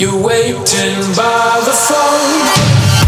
You're waiting by the phone.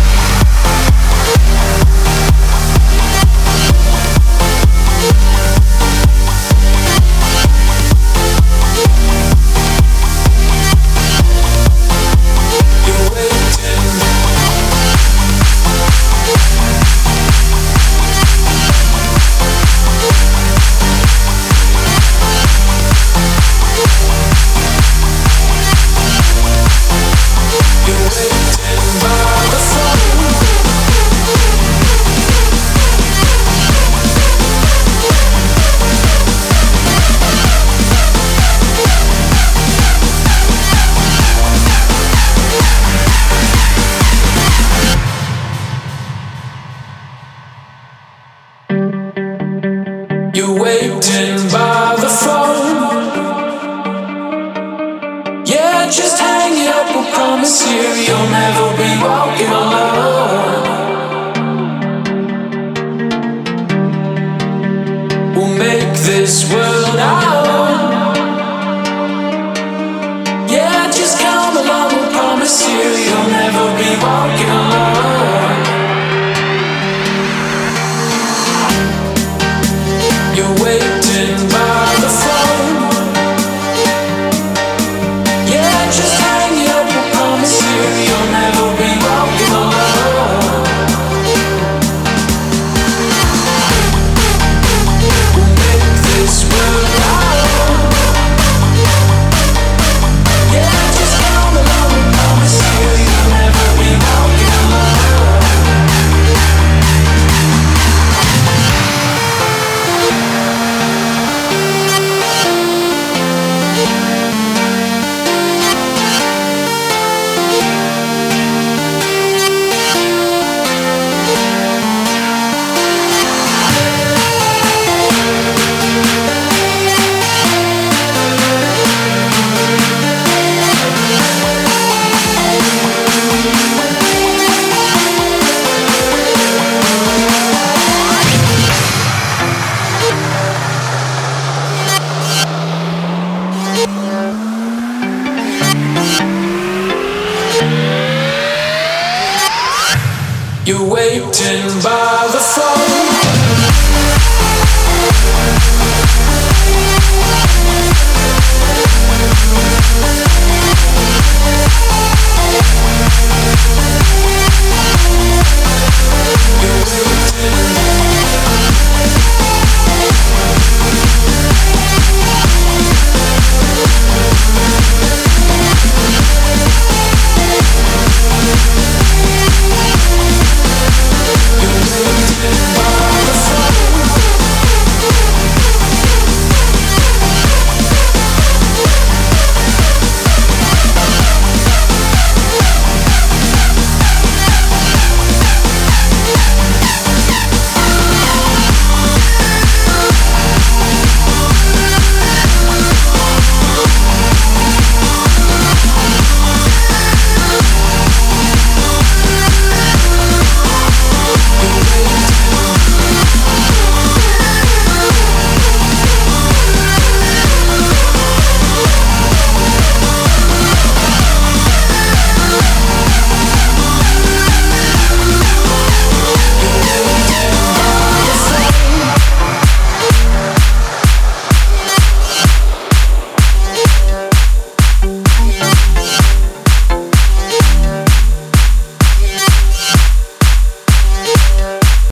You're waiting by the phone. Yeah, just hang it up, I promise you you'll never be walking alone. We'll make this world our own. Yeah, just come along, I promise you you'll never be walking alone. You're waiting by the phone. Yeah, just hang it up, I promise you you'll never be walking alone. We'll make this world our own. Yeah, just come along, I promise you you'll never be walking alone. You're waiting by the phone.